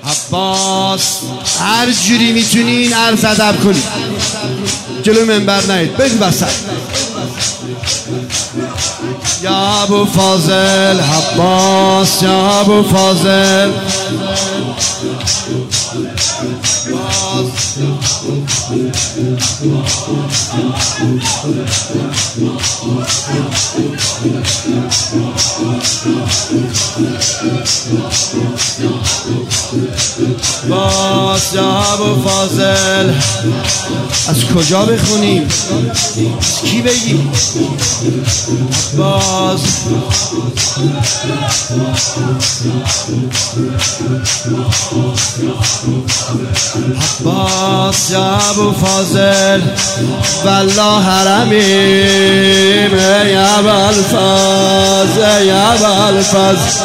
عباس هر جوری میتونین عرض ادب کنید، جلو منبر نید، بگو وسط. یا ابو فاضل عباس، یا ابو فاضل عباس، یا ابو فاضل. از کجا بخونیم؟ از کی بگیم؟ عباس عباس، یا ابو فاضل والله حرمیم، یا ابوالفضل، یا ابوالفضل.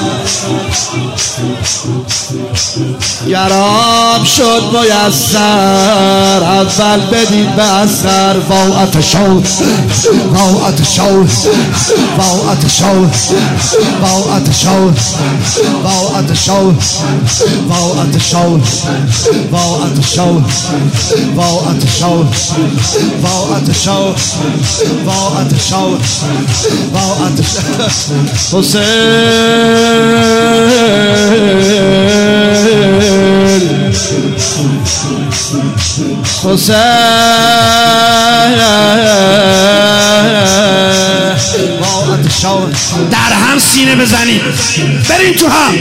گراب شد میسر، اول بدید به اثر. واعت شو، واعت شو، واعت شو، واعت شو، واعت شو، واعت شو، واعت شو، واعت شو، واعت شو، واعت شو، واعت شو. حسین در هم سینه بزنید، بریم تو هم.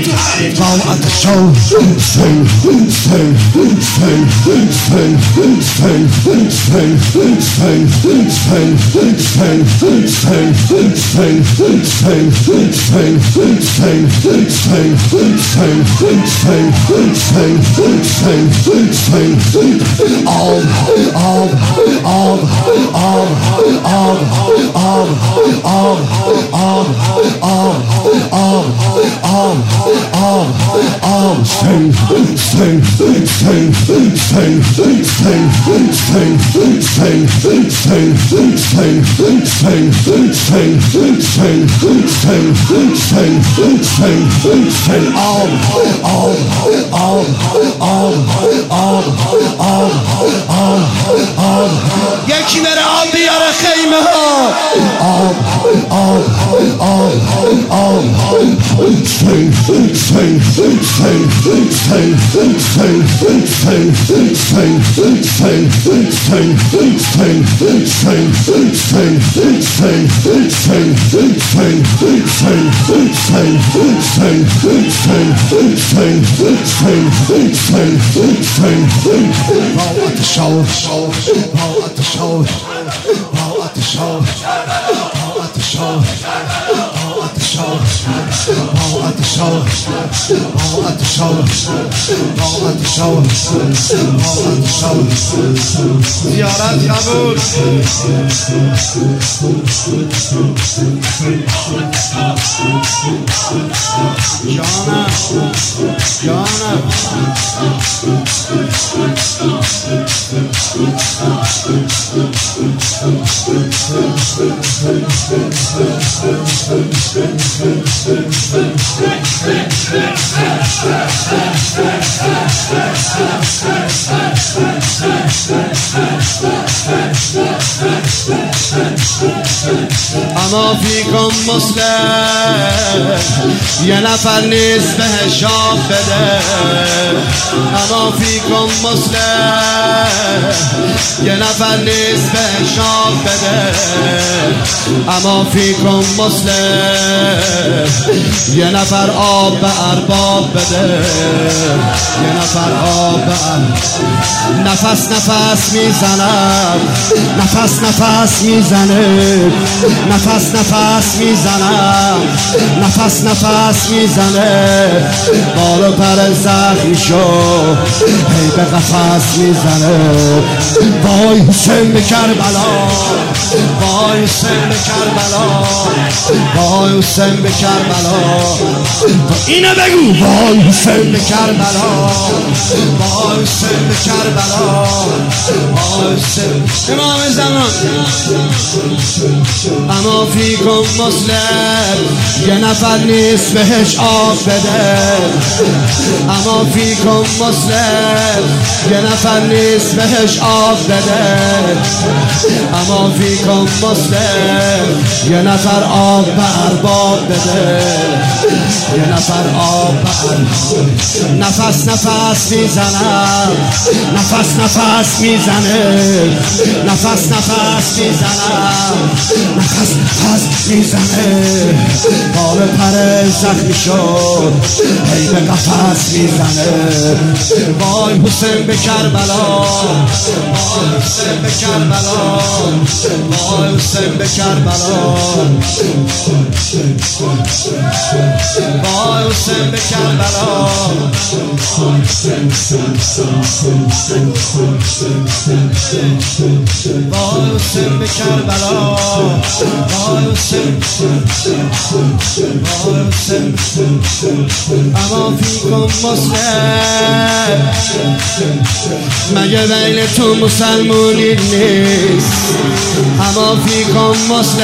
یکی بره آب بیاره خیمه ها. زیارت قبول. جانم جانم اما فیکم مسلم یه نفر نیست به حساب بده. اما فیکم مسلم یه نفر نیست به حساب بده. اما فیکم مسلم یه نفر آب به ارباب بده. یه نفر آب به نفس نفس میزنم، نفس نفس میزنه، نفس نفس میزنم، نفس نفس میزنه. بال و پر زخمی شو هی به قفس میزنه. وای حسین به کربلا، وای حسین به کربلا، وای حسین به کربلا. اینو بگو وای حسین به کربلا، وای حسین به کربلا، وای حسین امام زمان. اما اما فیکم مسلم یه نفر نیست بهش آب بده. اما فیکم مسلم یه نفر نیست بهش آب بده. اما فیکم مسلم یه نفر آب به ارباب بده. یه نفر آب به ارباب. نفس نفس میزنم، نفس نفس میزنه، نفس نفس میزنم، نفس نفس میزنه. پا به پر زخمی شد هی به قفس میزنه. وای حسین به کربلا، وای حسین به کربلا، وای حسین به کربلا، وای حسین به کربلا. وای حسین به کربلا، وای حسین، وای حسین. اما فیکم مسلم مگه بین تو مسلمونی نیست؟ اما فیکم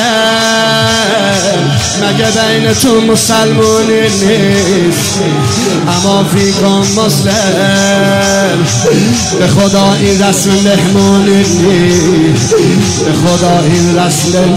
مسلم مگه بین تو مسلمونی نیست؟ اما فیکم مسلم به خدا این رسم مهمونی نیست. به خدا این رسم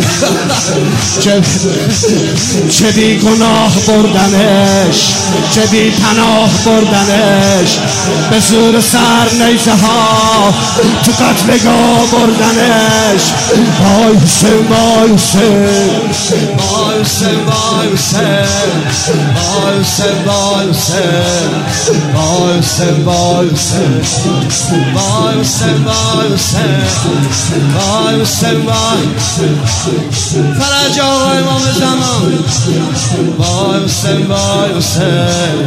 چه بی گناه بردنش، چه بی پناه بردنش، به زور سر نیزه ها تو قتلگاه بردنش. وای حسین، وای حسین، وای حسین، وای حسین، وای حسین، وای حسین، وای حسین، وای حسین، وای حسین، وای حسین، وای حسین، وای فرج آقا امام زمان. وای حسین، وای حسین.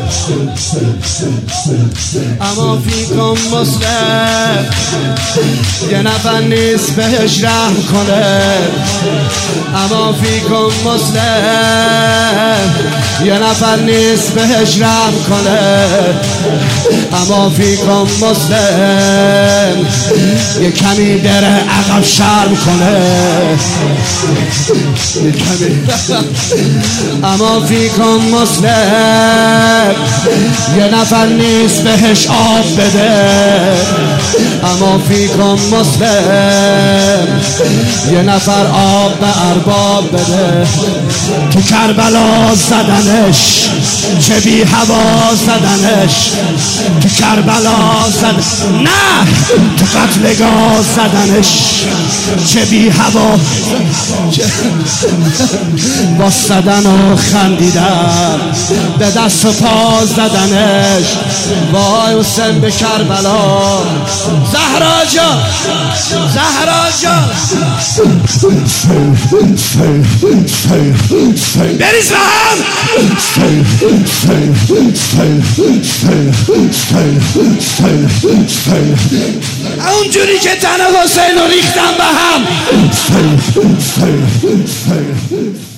اما فیکم مسلم یه نفر نیست بهش رحم کنه. اما فیکم مسلم یه نفر نیست بهش رحم کنه. اما فیکم مسلم یه کمی بره عقب شرم کنه. یه کمی. اما فیکم مسلم یه نفر نیست بهش آب بده. اما فیکم مسلم یه نفر آب به ارباب بده. تو کربلا زدنش چه بی هوا زدنش، تو کربلا زدنش، نه تو قتلگاه زدنش چه بی هوا. با زدن و خندیدن به دست و پا زدنش. وای حسین به کربلا. زهرا جان، زهرا جان بریز به هم. اونجوری که تن حسین رو ریختم به هم.